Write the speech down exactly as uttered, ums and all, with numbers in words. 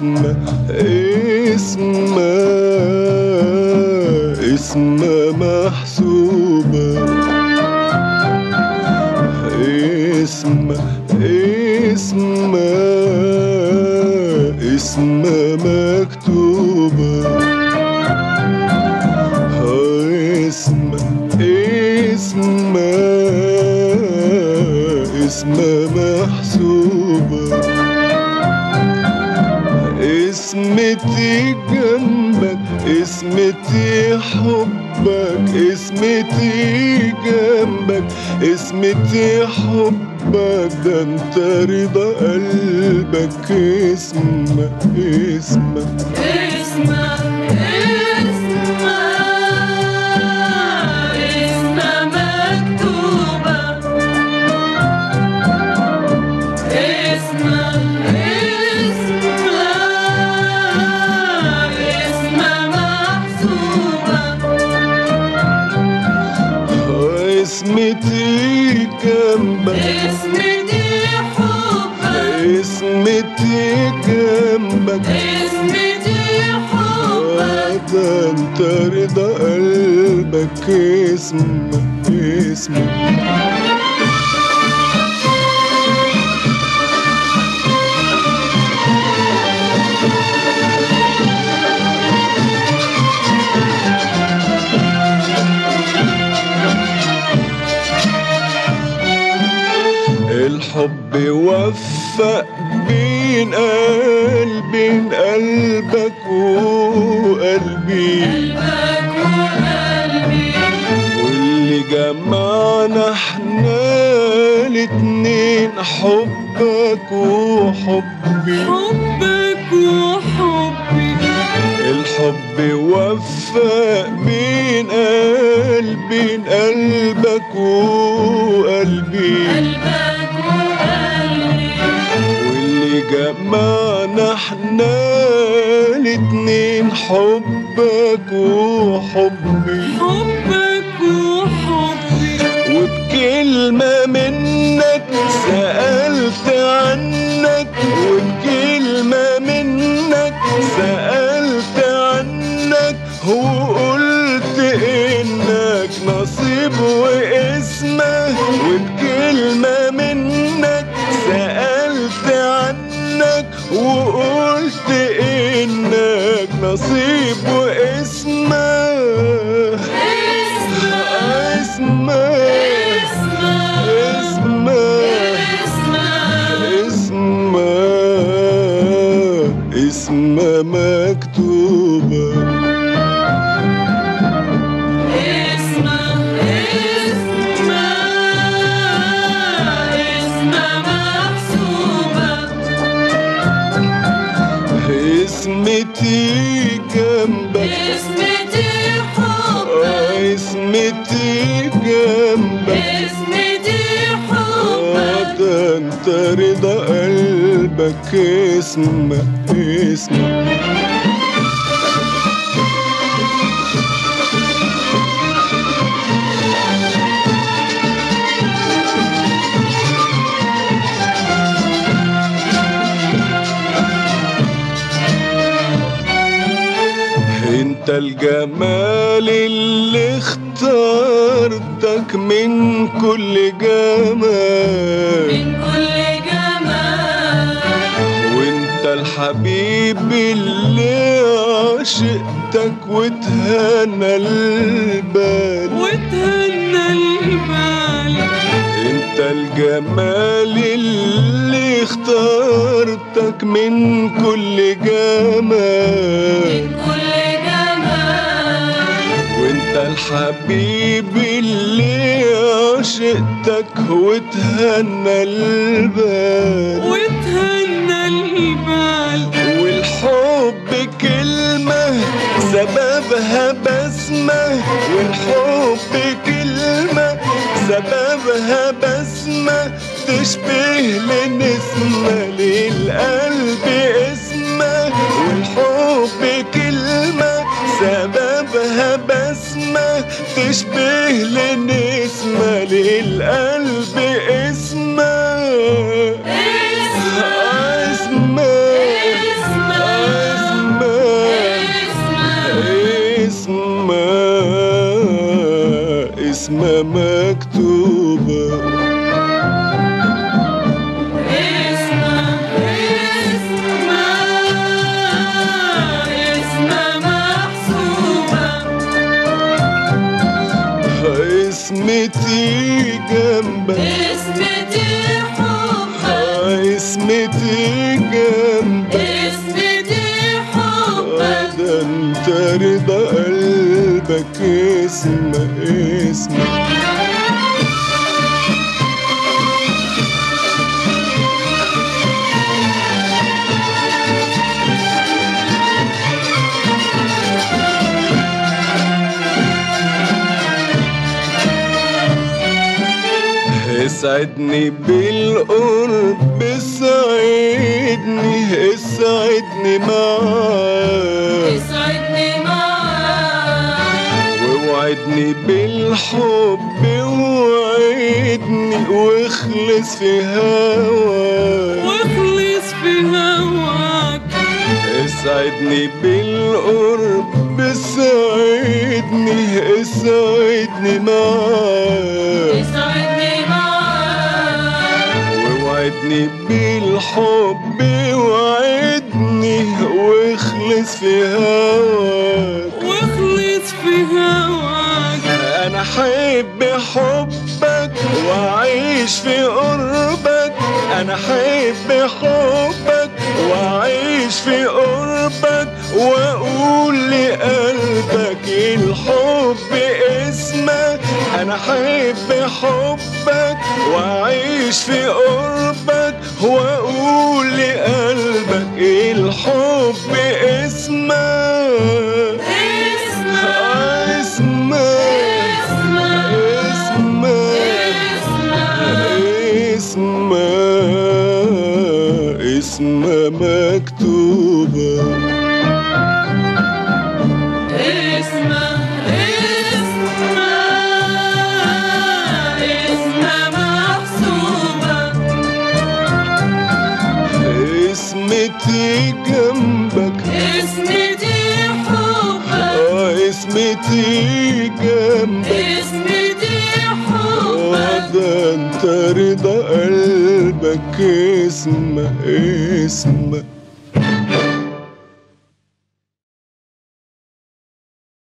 اسمه اسمه اسمه محسوبة، اسمه اسمه اسمه مكتوبة، اسمه اسمه اسمه محسوبة، اسمتي جنبك، اسمتي حبك، اسمتي جنبك، اسمتي حبك، ده انت رضا قلبك. اسمه اسمه اسمه اسمتي جنبك، اسمتي حبك، اسمتي جنبك، اسمتي حبك، ده انت رضا قلبك. اسمه اسمه الحب وفق بين قلبي قلبك وقلبي، قلبك وقلبي، واللي جمعنا احنا الاتنين حبك وحبي، حبك وحبي. الحب وفق بين قلبي قلبك وقلبي، قلبك وقلبي، واللي جمعنا احنا الاتنين حبك وحبي، حبك وحبي. وبكلمة منك سألت عنك، وبكلمة منك سألت عنك، وقلت إنك نصيب واسمه، وبكلمة منك سألت عنك، وقلت إنك نصيب واسمه، اسمه اسمه مكتوبة، اسمه اسمه اسمه محسوبة، اسمتي جنبك، اسمتي حبك، اسمتي جنبك، اسمتي حبك، ده انت رضا قلبك. اسمه اسمه انت الجمال اللي اخترتك من كل جمال، من كل جمال، وانت الحبيب اللي عشقتك وتهنى البال، وتهنى البال، انت الجمال اللي اخترتك من كل جمال، من كل جمال، وانت الحبيب اللي عشقتك وتهنى البال، وتهنى البال، والحب كلمة سببها بسمة، والحب كلمة سببها بسمة، تشبه لنسمة للقلب اسمه، والحب كلمة سببها بسمة، تشبه لنسمة للقلب اسمه، اسمه قلبك اسمه اسمه. اسعدني بالقرب، اسعدني اسعدني معاك، اسعدني معاك ووعدني بالحب، ووعدني واخلص في هواك، واخلص في هواك. اسعدني بالقرب، اسعدني اسعدني معاك، اسعدني معاك ووعدني بالحب، وعدني واخلص في هواك، واخلص في هواك. انا احب حبك واعيش في قربك، انا احب حبك واعيش في قربك، واقول لقلبك الحب اسمك. انا احب حبك واعيش في قربك، واقول لقلبك الحب اسمك اسمك اسمك اسمه مكتوبة، اسمه اسمه اسمه محسوبة. اسمتي جنبك، اسمتي حبك، اه اسمتي جنبك، اسمتي اه حبك. ده انت رضا قلبك اسمه اسمه.